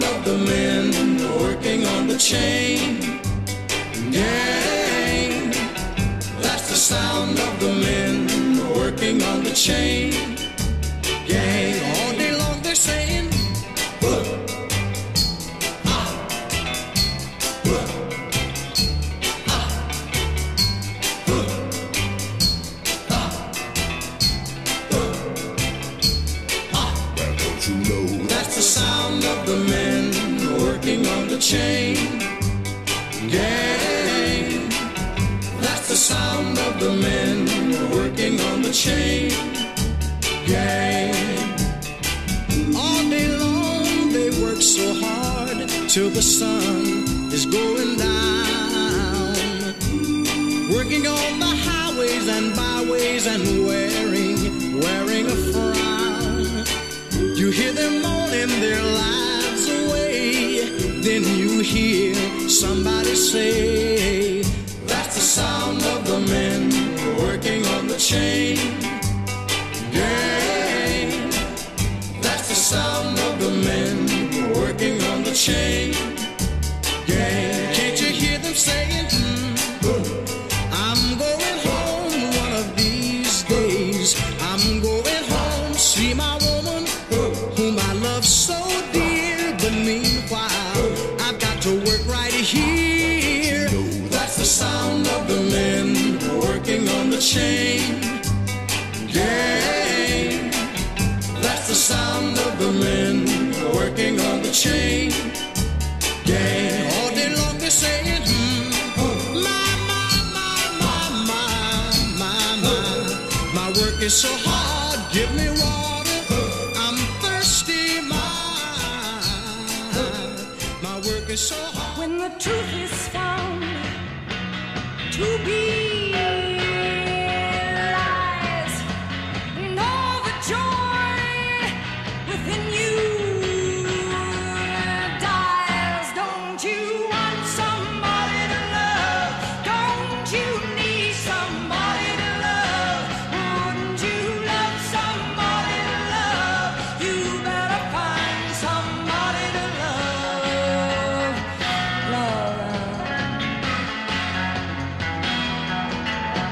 of the men working on the chain gang. That's the sound of the men working on the chain gang. All day long they're saying, that's the sound of the men working on the chain gang. That's the sound of the men working on the chain gang. All day long they work so hard till the sun is going down, working on the highways and byways and wearing a frown. You hear them moaning their lives away, then you hear somebody say, that's the sound of the men working on the chain gang. That's the sound of the men working on the chain gang. Can't you hear them saying, I'm going home one of these days. I'm going home, see my woman whom I love so dear. But meanwhile, I've got to work right here. That's the sound of the men working on the chain gang. That's the sound of the men working on the chain gang. All day long they're saying, my work is so hard, give me water, I'm thirsty, my work is so hard. When the truth is found to be lies, and all the joy within you dies. Don't you want somebody to love? Don't you need somebody to love? Wouldn't you love somebody to love? You better find somebody to love. Love.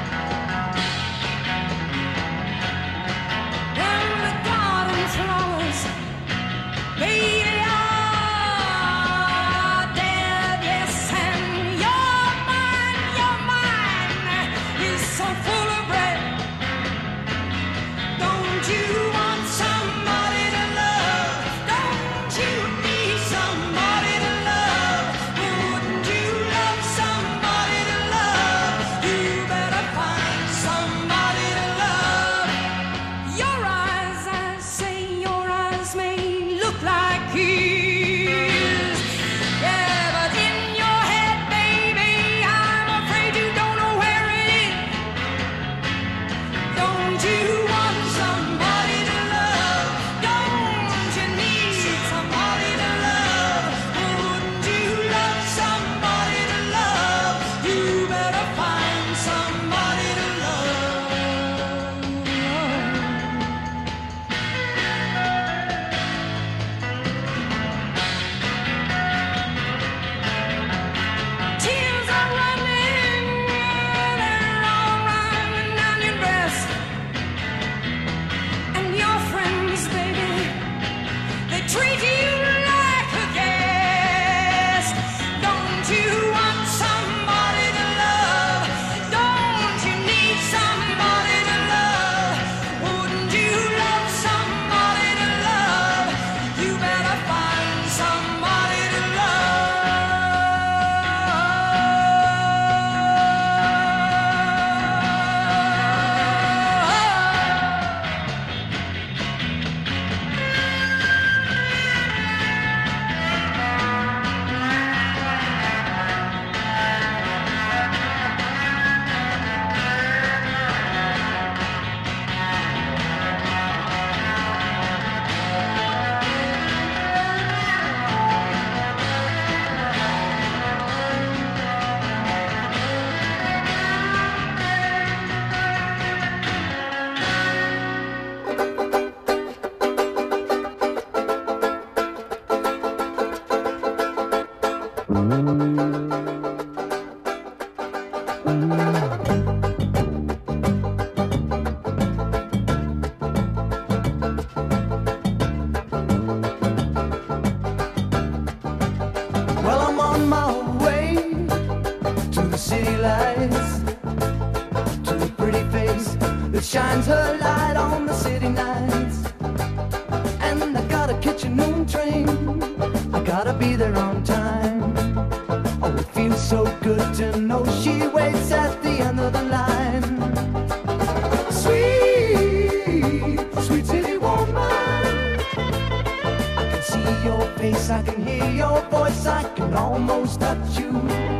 Well, I'm on my way to the city lights, to the pretty face that shines her light on the city nights. And I gotta catch a noon train, I gotta be there on time. Oh, it feels so good to know she waits at the end of the line. Sweet, sweet city woman, I can see your face, I can hear your voice, I can almost touch you.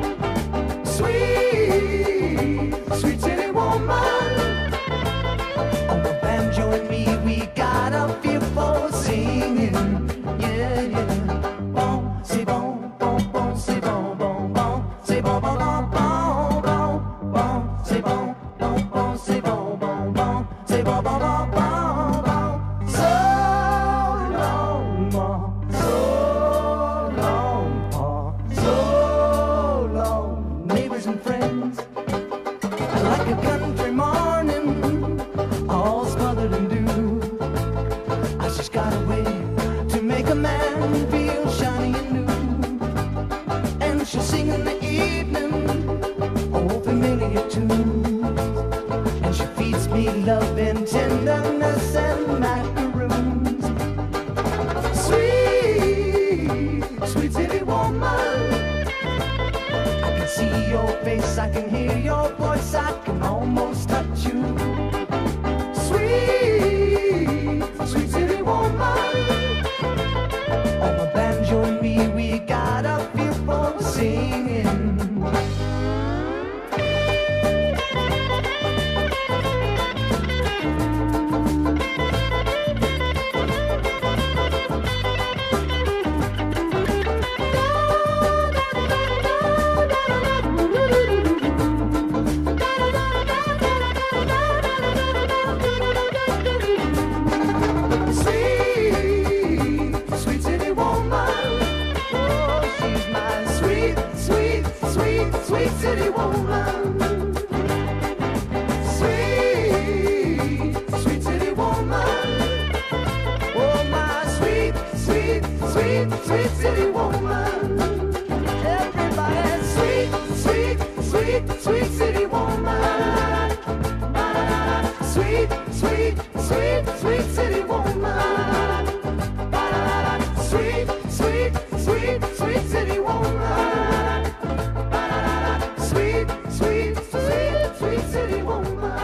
Sweet, sweet city woman, on the banjo and me, we got a feel for singing. Yeah, yeah. Bon, c'est bon, bon, bon, c'est bon, bon, bon, c'est bon, bon, bon, bon, bon, bon, c'est bon, bon, bon, c'est bon, bon, bon, c'est bon, bon, bon, bon, bon. So long, so long, so long, neighbors and friends. Like a country morning, all smothered in dew. I just got a way to make a man feel shiny and new. And she'll sing in the evening, old familiar tunes. And she feeds me love and tenderness and macaroons. Sweet, sweet city woman, I can see your face, I can hear your voice, I can almost touch you. Sweet, sweet city woman, on the banjo and me, we got a feel for singing. City woman, sweet, sweet city woman, oh my sweet, sweet, sweet, sweet city woman. Everybody, sweet, sweet, sweet, sweet city woman. Sweet, sweet, sweet, sweet city woman. Sweet, sweet, sweet, sweet city woman. Sweet, sweet, sweet, sweet city woman.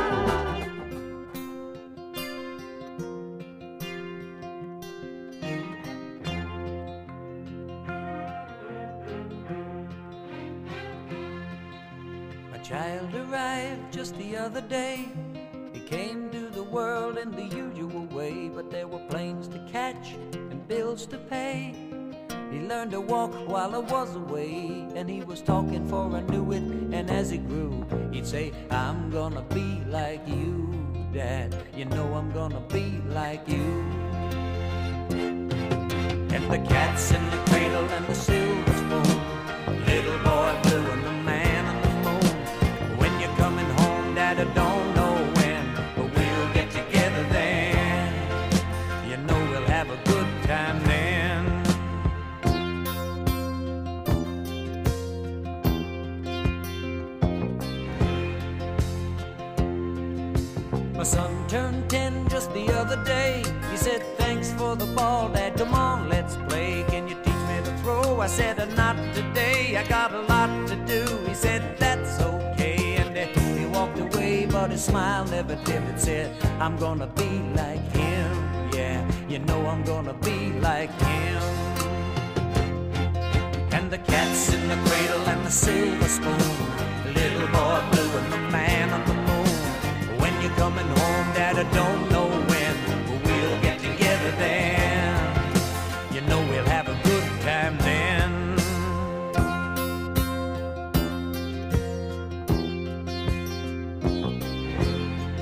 A child arrived just the other day. He came to the world in the usual way, but there were planes to catch and bills to pay. He learned to walk while I was away, and he was talking for I knew it. And as he grew, he'd say, I'm gonna be like you, Dad. You know I'm gonna be like you. And the cat's in the cradle and the silver spoon, little boy blue and the man on the moon. When you're coming home, Dad, I don't know when, but we'll get together then. You know we'll have a good time then. My son turned 10 just the other day. He said, thanks for the ball, Dad, come on, let's play. Can you teach me to throw? I said, not today, I got a lot to do. He said, that's okay, and he walked away, but his smile never dimmed. Said, I'm gonna be like him, yeah, you know I'm gonna be like him. And the cat's in the cradle and the silver spoon, little boy blue and the man on the moon. When you're coming home, Dad, I don't know when, but we'll get together then. You know we'll have a good time then.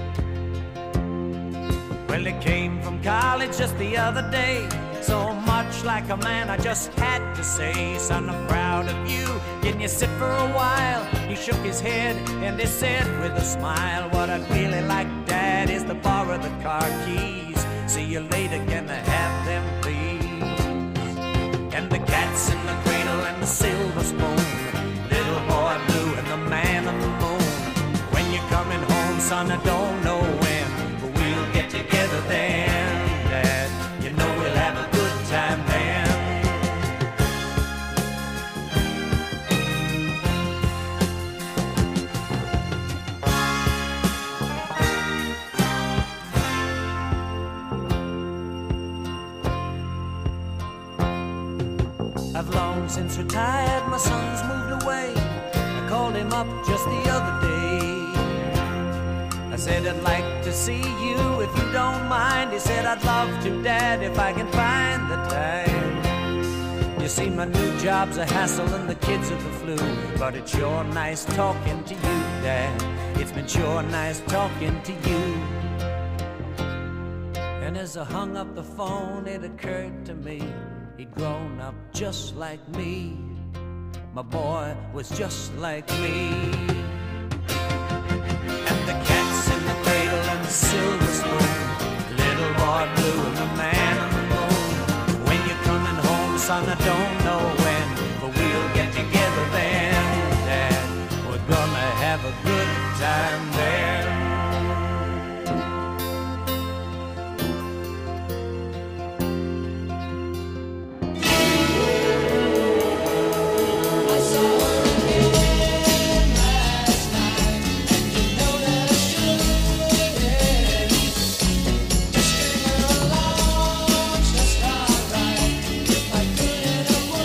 Well, he came from college just the other day. So much much like a man, I just had to say, son, I'm proud of you. Can you sit for a while? He shook his head and he said with a smile, what I'd really like, Dad, is to borrow the car keys. See you later, can I have them, please? And the cat's in the cradle and the silver spoon, little boy blue and the man on the moon. When you're coming home, son, I don't know when, but we'll get together then, Dad. You know we'll have a good time then. I've long since retired, my son's moved away. I called him up just the other day. I said, I'd like to see you if you don't mind. He said, I'd love to, Dad, if I can find the time. You see, my new job's a hassle and the kids are the flu, but it's sure nice talking to you, Dad. It's been sure nice talking to you. And as I hung up the phone, it occurred to me, he'd grown up just like me. My boy was just like me. And the cat's in the cradle and the silver spoon, little boy blue and the man on the moon. When you're coming home, son, I don't know when, but we'll get together then, Dad. We're gonna have a good time there. Just alright if I could in a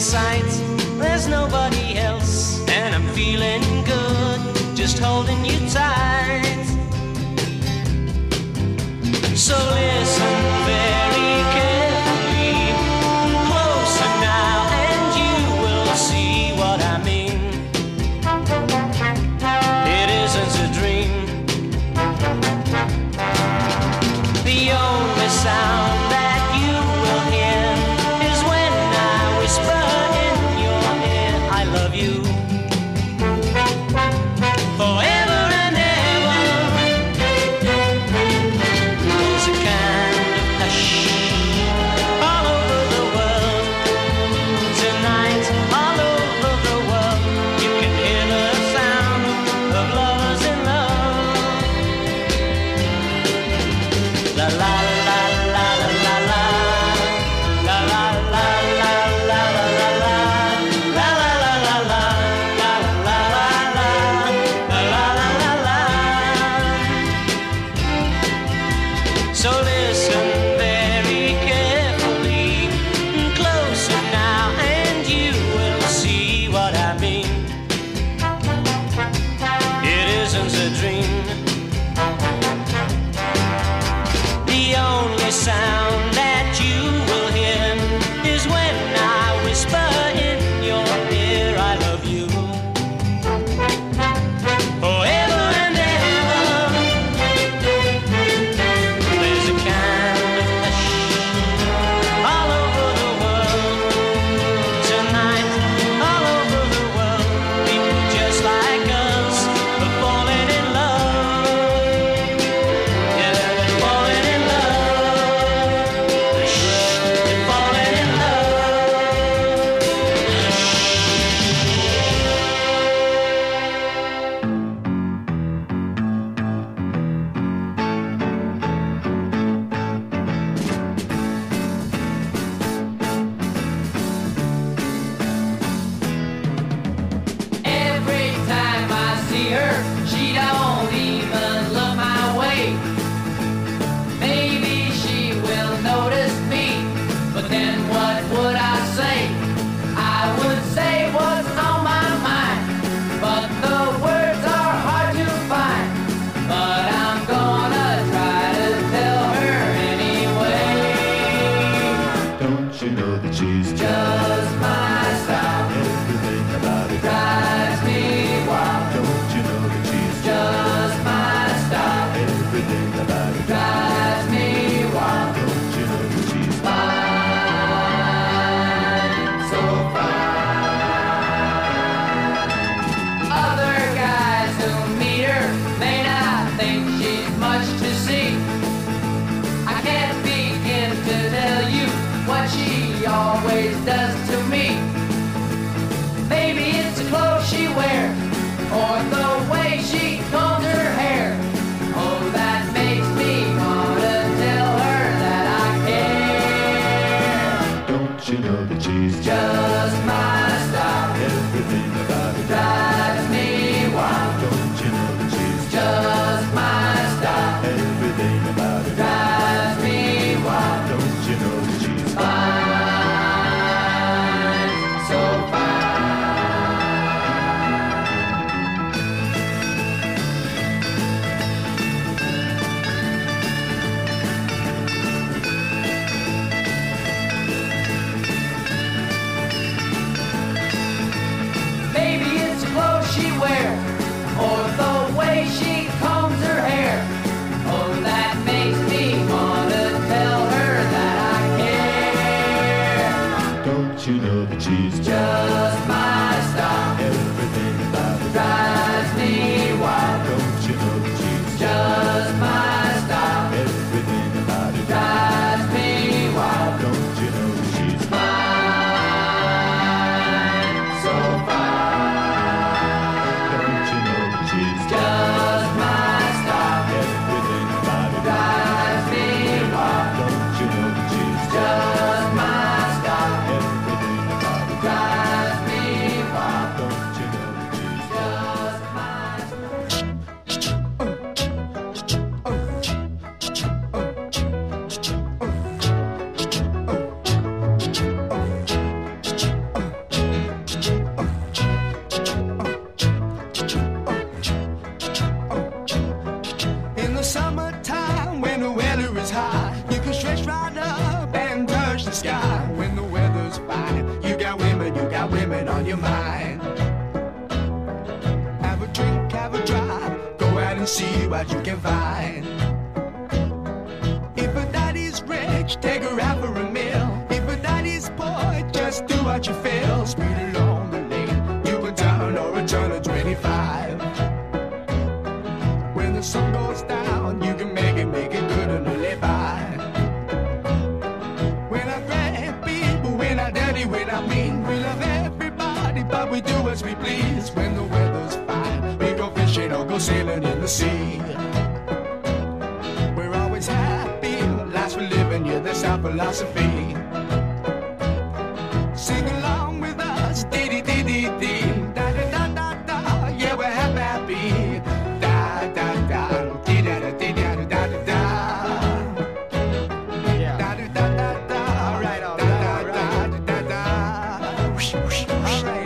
sight. There's nobody else, and I'm feeling good, just holding you tight. So listen very carefully, closer now, and you will see what I mean. It isn't a dream. The only sound that you will hear is when I whisper in your ear, I love you. Forever and ever. There's a kind of hush all over the world. Tonight, all over the world, you can hear the sound of lovers in love. La la la la la la la la la la la la la la la la la la so listen very carefully, closer now, and you will see what I mean. It isn't a dream. The only sound that you will hear is when I whisper in your ear, I love you. Forever and ever. There's a kind of hush all over the world. Tonight, all over the world, people just like us are falling in love. Yeah, they're falling in love. They're falling in love. Every time I see her, she don't even look my way. Maybe she will notice me, but then what would I say? I would say what's on my mind, but the words are hard to find. But I'm gonna try to tell her anyway. Don't you know that she's Just my style everything about it? drives me wild. Don't you know that she's Just my style everything about it? drives me wild. Don't you know that she's Fine, so fine. Other guys who meet her may not think she's much to see. I can't begin to tell you what she always does to me. Maybe it's the clothes she wears, or the way she combs her hair. Oh, that makes me wanna tell her that I care. Don't you know that she's Just my style everything about it? drives me wild. Don't you know that she's Just my style everything about it? drives me wild. Don't you know that she's Fine, so fine. Maybe it's the clothes she wears, or the way she combs her hair. Oh, that makes me wanna tell her that I care. Don't you know that she's Just my style everything about it? drives me wild. Don't you know that she's Just my style everything about it? drives me wild. Don't you know that she's Fine, so fine. don't you know that she's Just my style everything about it? drives me wild. Don't you know that she's Just my style everything about it? drives sky when the weather's fine. You got women on your mind. Have a drink, have a drive, go out and see what you can find. If a daddy's rich, take her out for a meal. If a daddy's poor, just do what you feel. Speed along the lane, you can turn or a turn of 25. When the sun goes down, you can make it good and live by. When I grab people, when I dirty, when I mean, we love everybody, but we do as we please. When the weather's fine, we go fishing or go sailing in the sea. We're always happy, lives we're living, yeah, that's our philosophy. Sing along with us, dee-dee-dee-dee-dee, da-da-da-da-da, yeah, we're happy. Da-da-da, dee-da-da-dee-da-da-da-da. Yeah. Da-da-da-da-da, all right, all right, da-da-da-da-da. Whoosh, whoosh, whoosh. All right.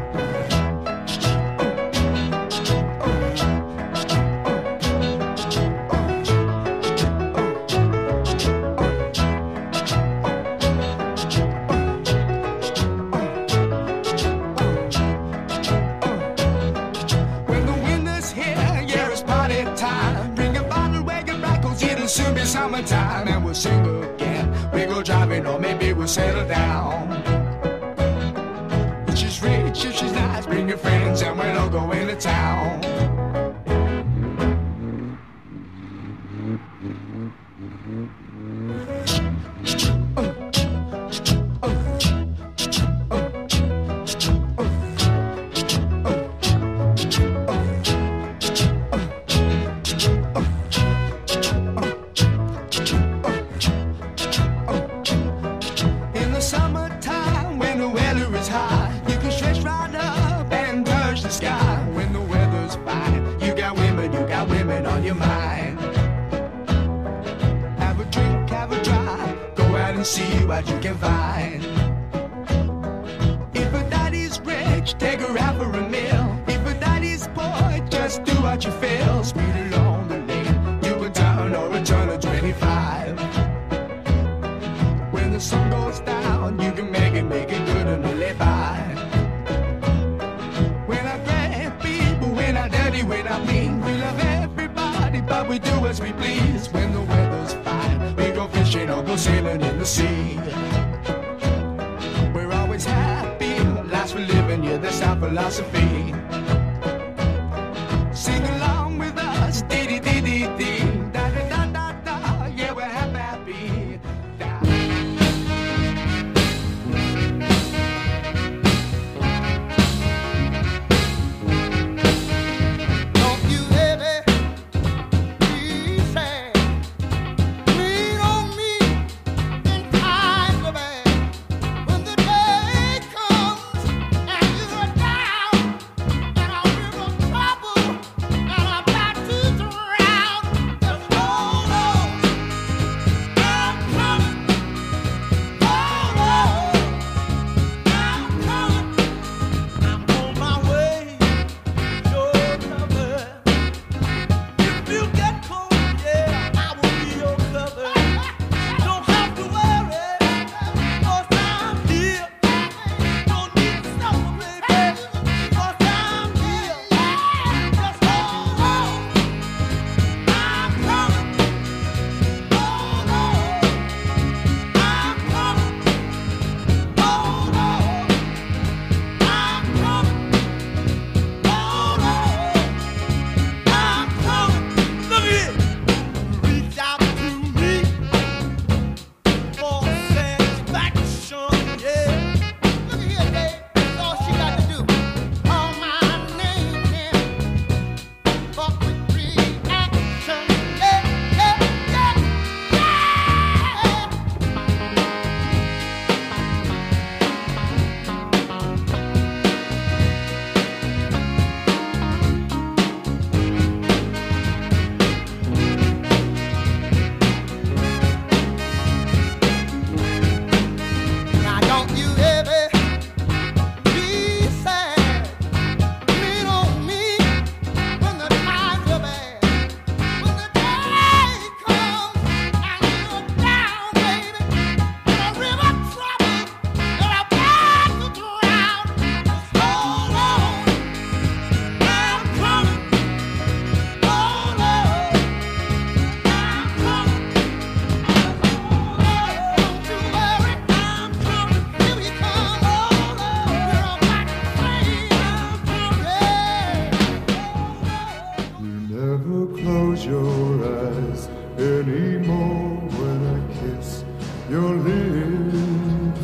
When the winter's here, yeah, it's party time. Bring a bottle, wake it back, 'cause it'll soon be summertime. And we'll sing again, we go driving, or maybe we'll settle down. If she's rich, if she's nice, bring your friends and we'll all go into town. In the summertime, when the weather is high, you can stretch right up and touch the sky. When the weather's fine, you got women on your mind. Have a drink, have a drive, go out and see what you can find. If a daddy's rich, take her out for a meal. If a daddy's poor, just do what you feel. Speed along the lane, you can turn or a turn of 25. When the sun goes down, you can make it good and live by. When I grab people, when I dirty, when I mean, we love everybody, but we do as we please. When the weather's fine, we go fishing or go sailing in the sea. We're always happy, lives we're living, yeah, that's our philosophy. Sing along with us, dee-dee-dee-dee-dee, da-da-da-da-da, yeah, we're happy. Da. Don't you ever be sad. Lean on me in times of bad. When the day comes and you are down and I'm in trouble. your lips.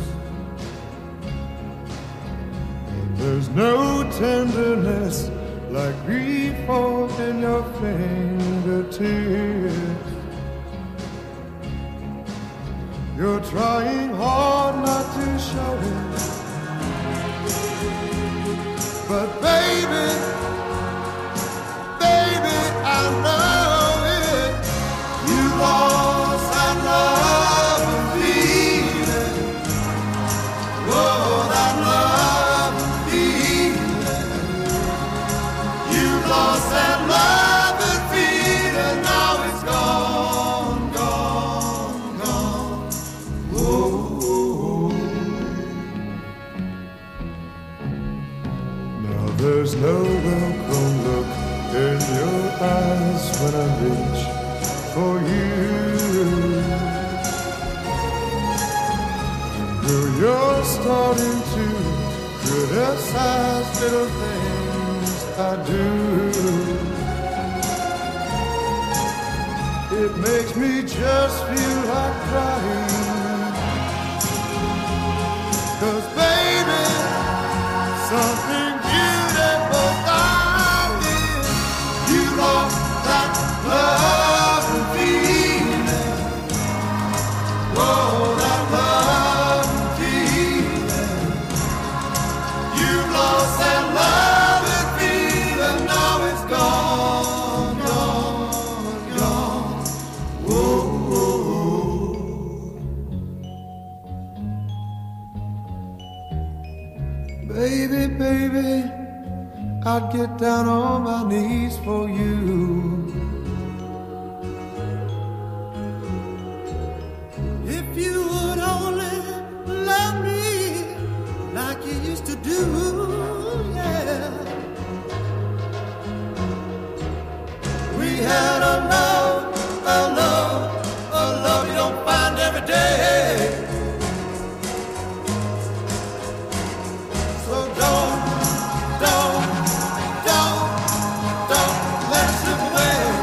There's no tenderness like grief in your fingertips. You're trying hard not to show it, but baby, baby, I know it. You lost that love and feeling. Oh, that love and feeling. You lost that love and feeling. Now it's gone, gone, gone. Oh. Now there's no welcome look in your eyes when I reach for you. Girl, you're starting to criticize little things I do. It makes me just feel like crying. 'Cause baby, something beautiful about it. You lost that love and feeling. Oh, that love and feeling. You lost that love and feeling. Now it's gone, gone, gone. Whoa, whoa. Baby, baby, I'd get down on my knees for you. If you would only love me like you used to do, yeah. We had a love you don't find every day. So don't let it slip away.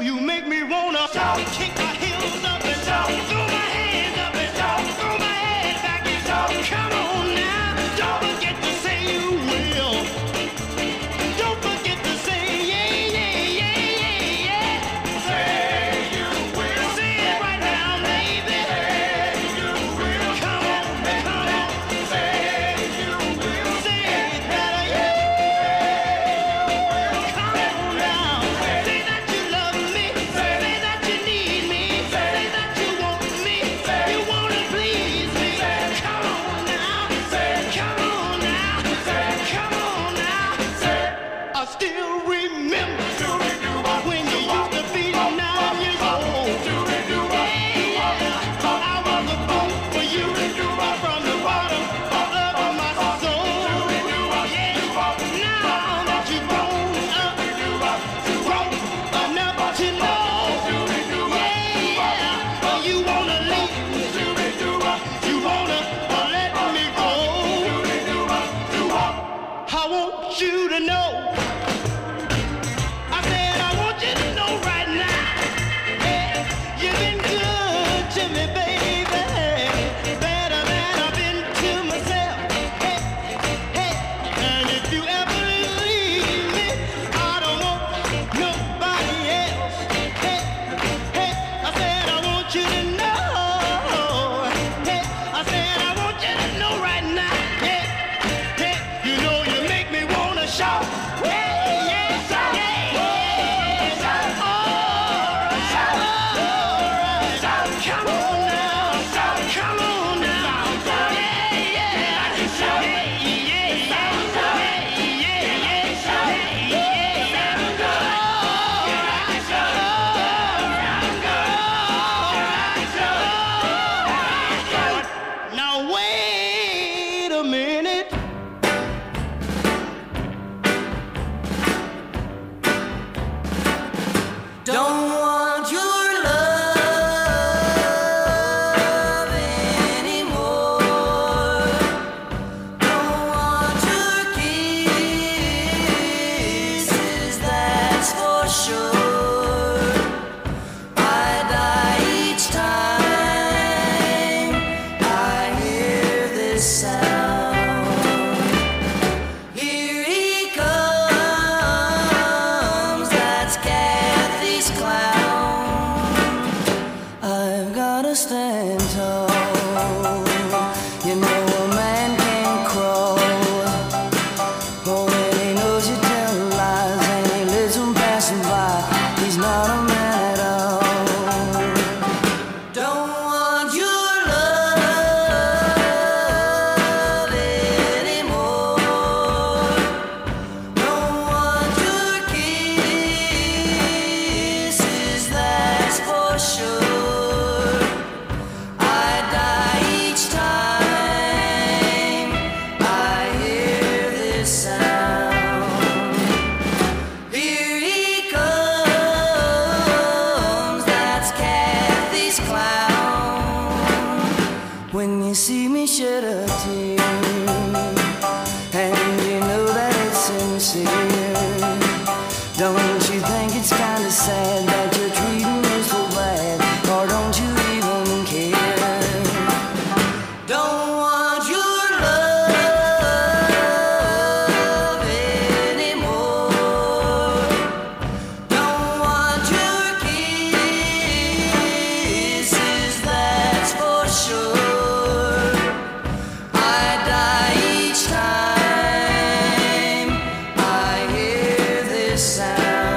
you make me wanna kick my heels up and throw my hands up and throw my head back and come on now. Don't forget to say you will. Don't forget to say yeah, yeah, yeah, yeah, yeah. Say you will. Say it right now, baby. Say you will. Come on, come on. Say you will. Say it better, yeah. Come on now. Say that you love me. Say that you need me. Say that you want me. You wanna please me. Come on now. Come on now. Come on now. I still remember when you used to be 9 years old. Yeah, I was a fool for you from the bottom of my soul. Yeah, now that you've grown up enough to know, yeah, you wanna leave, you wanna let me go. I want you to know. I said I want you to know right now. Yeah, you've been good to me, baby. Better than I've been to myself. Hey, hey, and if you ever leave me, I don't want nobody else. Hey, hey, I said I want you to know. Hey, I said I want you to know right now. Hey, hey, you know you make me wanna shout. Hey, yeah, shout. Yeah, yeah, shout. All right, shout. Come on now, come on now. Yeah, yeah, shout. Yeah, yeah, shout. Yeah, yeah, shout. Yeah, yeah, all right, now wait a minute. Don't want your love anymore. Don't want your kisses, that's for sure. I die each time I hear this sound. Here he comes, that's Kathy's clown. I've gotta stand tall. You know a man can crawl. Oh, when he knows you tell lies and he lives on passing by, he's not a man at all. Don't want your love anymore. Don't want your kisses, that's for sure. I die each time I hear this sound. Here he comes, that's Kathy's clown. When you see me shed a tear, and you know that it's sincere, don't you think it's kinda sad that you're treating me so bad, or don't you even care? Don't want your love anymore. Don't want your kisses, that's for sure. I die each time I hear this sound.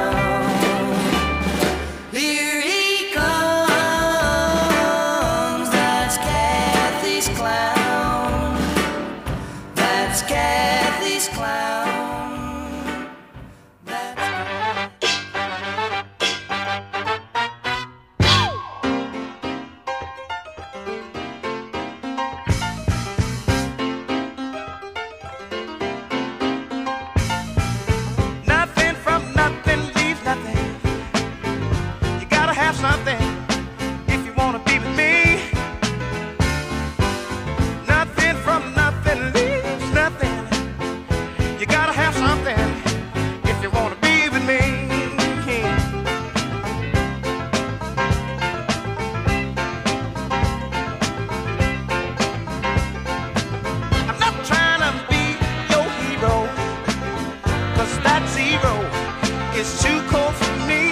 that zero is too cold for me.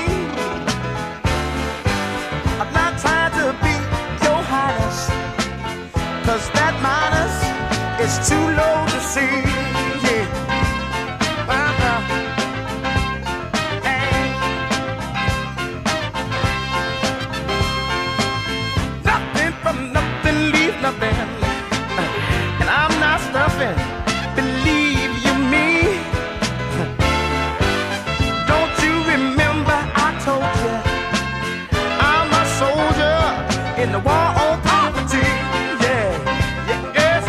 I'm not trying to be your highness, 'cause that minus is too low to see. Yeah. Hey. Nothing from nothing, leave nothing. And I'm not stuffing, believe you me. Don't you remember I told you I'm a soldier in the war on poverty? Yeah, yeah, yes,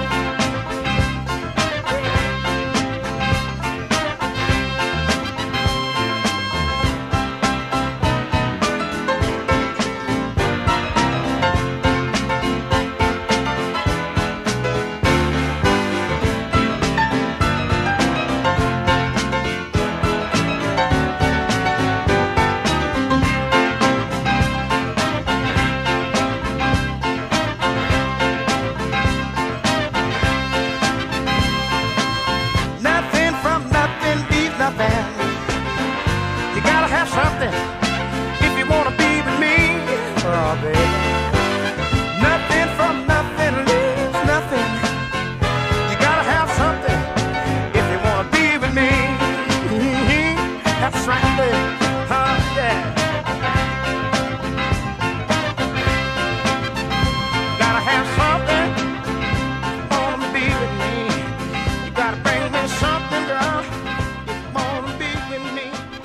nothing from nothing, leave nothing. You gotta have something if you wanna be with me. Oh, baby. Nothing from nothing, leaves nothing. You gotta have something if you wanna be with me. That's right, baby. Huh, yeah. Gotta have something if you wanna be with me. You gotta bring me something, girl, if you wanna be with me.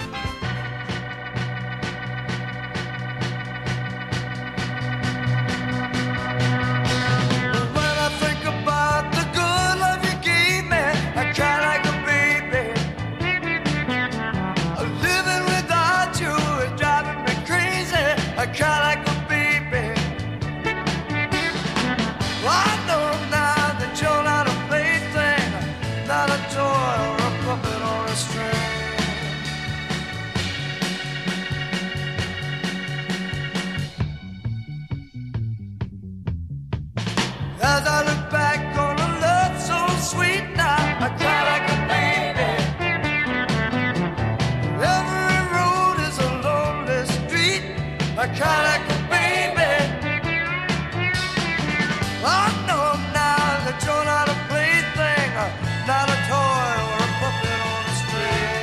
When I think about the good love you gave me, I cry like a baby. Living without you is driving me crazy. I cry like a baby. I know now that you're not a plaything, not a toy or a puppet or a string. As I look back on a love so sweet now, I cry like a baby. Every road is a lonely street, I cry like a baby. I know now that you're not a plaything, not a toy or a puppet on a string.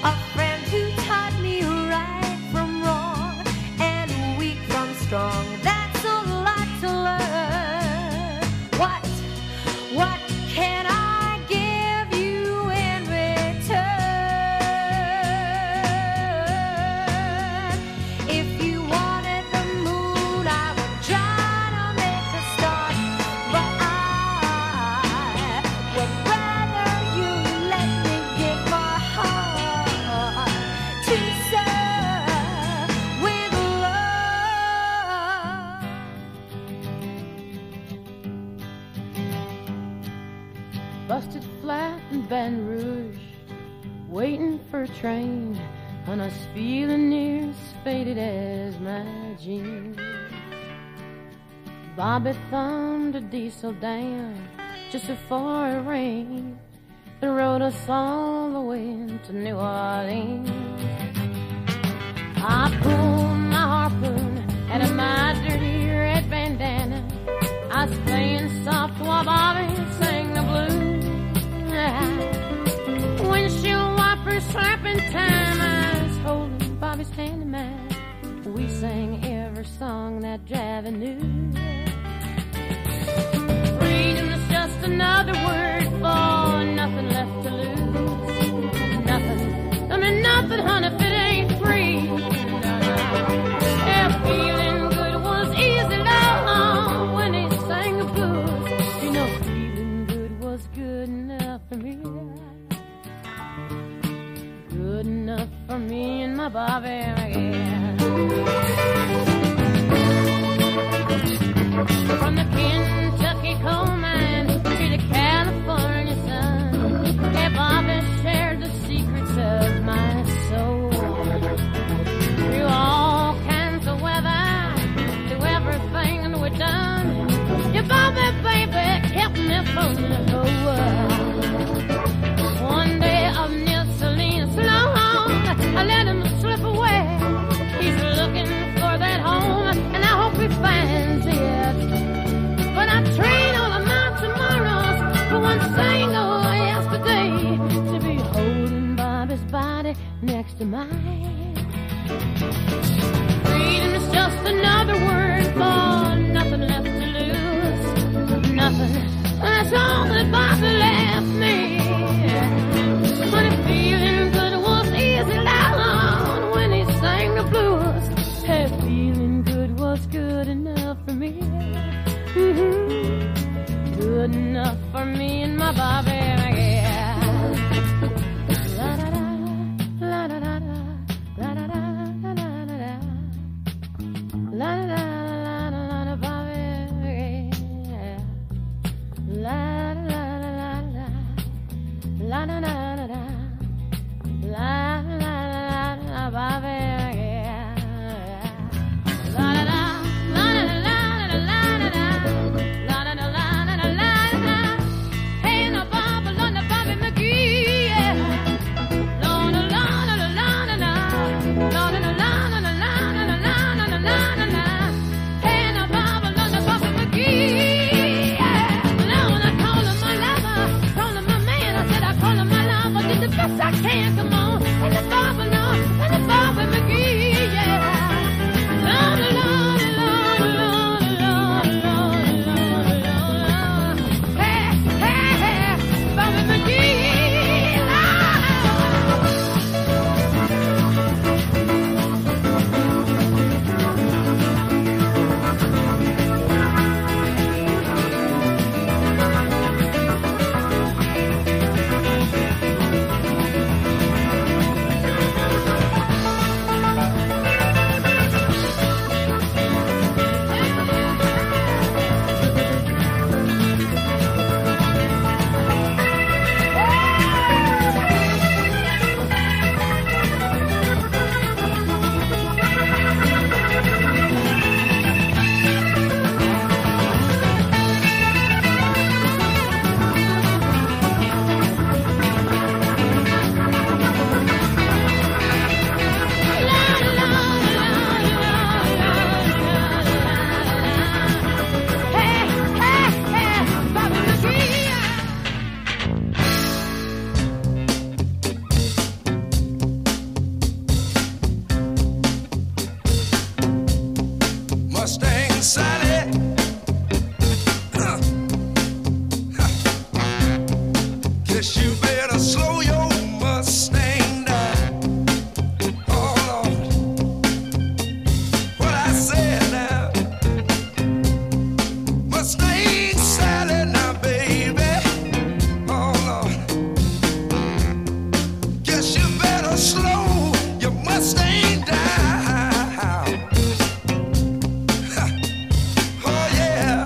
a friend who taught me right from wrong and weak from strong. That's a lot to learn. What can I give you in return? If you wanted the moon, I would try to make a start, but I would rather you let me give my heart to serve with love. Busted flat in Baton Rouge, waiting for a train, and I was feeling near as faded as my jeans. Bobby thumbed a diesel down just before it rained and rode us all the way to New Orleans. I pulled my harpoon out of my dirty red bandana. I was playing soft while Bobby sang the blues. Windshield wipers slapping time, I was holding Bobby's hand in mine. We sang every song that Javi knew. Freedom is just another word for nothing left to lose. Nothing, I mean nothing, honey, if it ain't free. Yeah, feeling good was easy, love, when he sang the blues. You know, feeling good was good enough for me. Good enough for me and my Bobby again. From the Kentucky coal mine to the California sun, yeah, Bobby shared the secrets of my soul. Through all kinds of weather, through everything that we've done, yeah, Bobby, baby, kept me from the whole world. One day up near Salinas, long, I let him slip away. He's looking for that home, and I hope he finds it. But I trade all of my tomorrows for one single yesterday, to be holding Bobby's body next to mine. Freedom is just another word for nothing left to lose. Nothing, that's all that Bobby left me. But feeling good was easy loud when he sang the blues. Hey, feeling good was good enough for me. Good enough for me and my Bobby, yeah. La da da, la da da da, la da da da da da da, la da da la da da Bobby, yeah. La da da. slow your Mustang down. Oh yeah,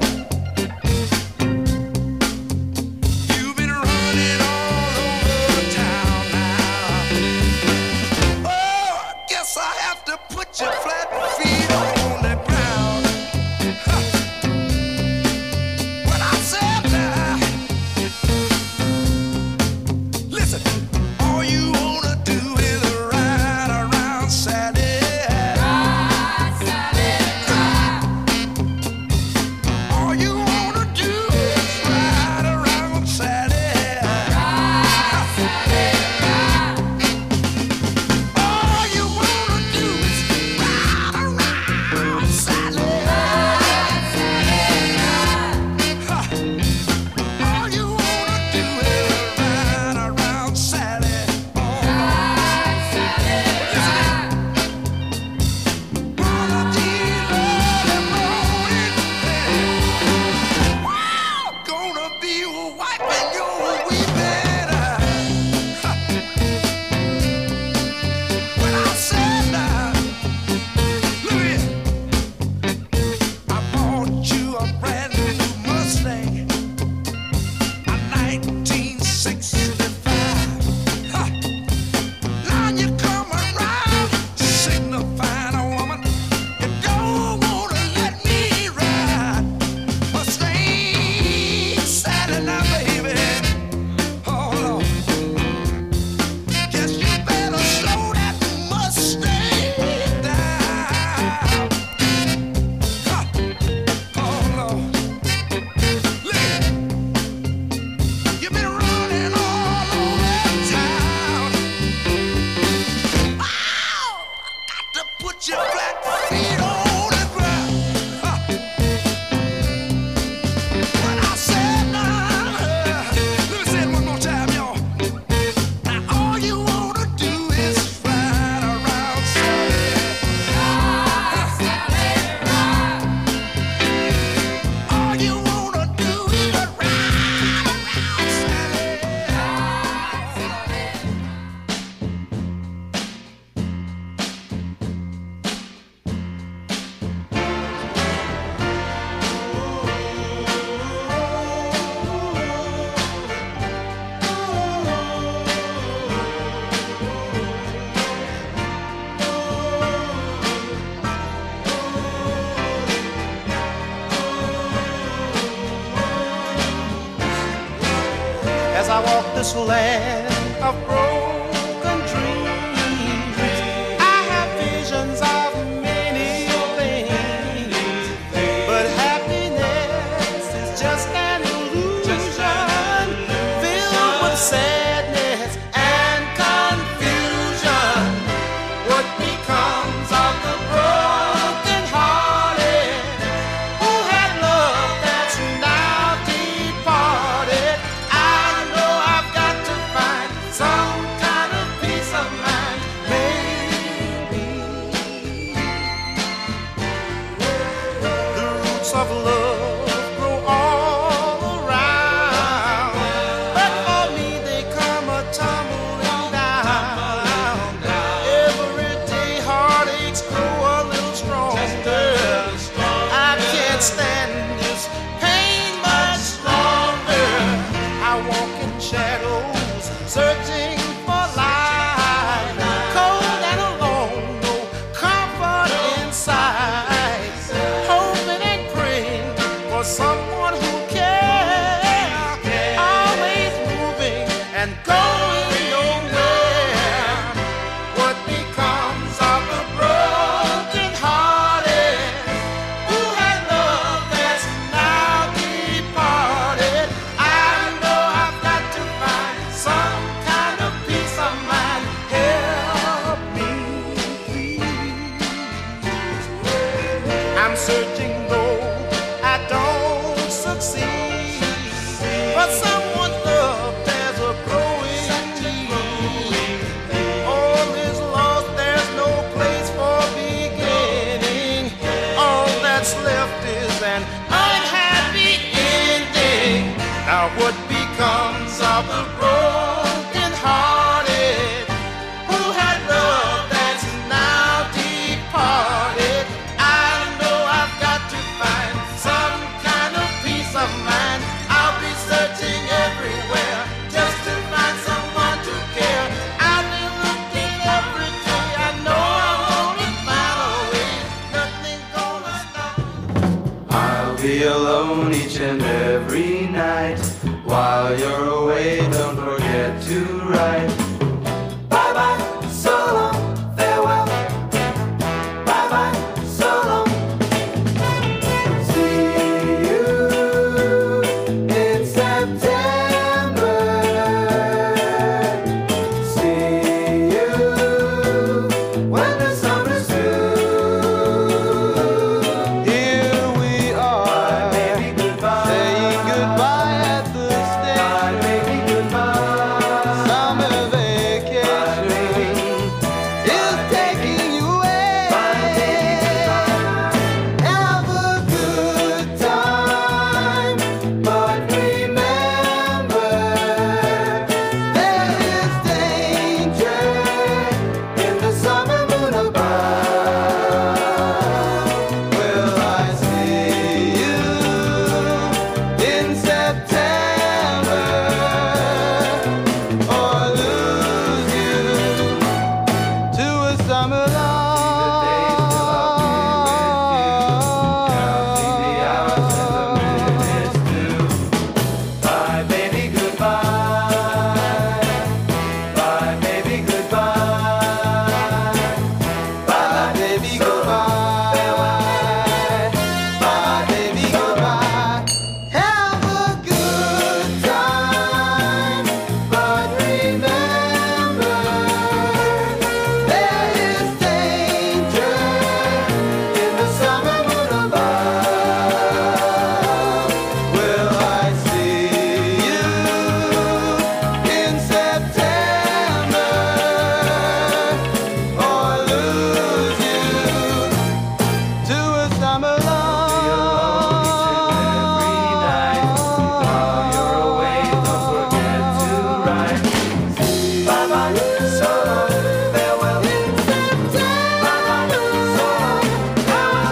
you've been running all over town now. Oh, I guess I have to put your flat feet on the ground. When I said that, listen, all you wanna do is ride around Sally. Ride, Sally, ride. All you wanna do is ride around Sally. Ride, Sally, ride. All you wanna do is ride around Sally. Ride, Sally, ride. All you wanna do is ride around Sally. Ride, Sally, ride. One of these early mornings, wow, gonna be wiping your weeping eye. When I said that, look here, I bought you a brand new Mustang, a 1965. Now you come around signifying a woman you don't wanna let me ride. Mustang Sally now, baby. Oh Lord, guess you better slow that Mustang down. Oh Lord, look at it. You've been running all over town. Wow, got to put your flat feet on the ground. When I said now, let me say it one more time, y'all. Now all you wanna do is ride around Sally. Ride, Sally, ride. All you wanna do is ride around Sally. Ride, Sally. As I walk this land of broken dreams, I have visions of many things, but happiness is just an illusion filled with sadness and confusion. What becomes of the broken hearted who had love that's now departed? I know I've got to find some kind of peace of mind, maybe. The roots of love grow all around, but for me they come a tumbling down. Every day heartaches grow a little stronger. I can't stand this pain much longer. I walk in shadows, searching for light, cold and alone, no comfort inside, hoping and praying be alone each and every night. While you're away, don't forget to write.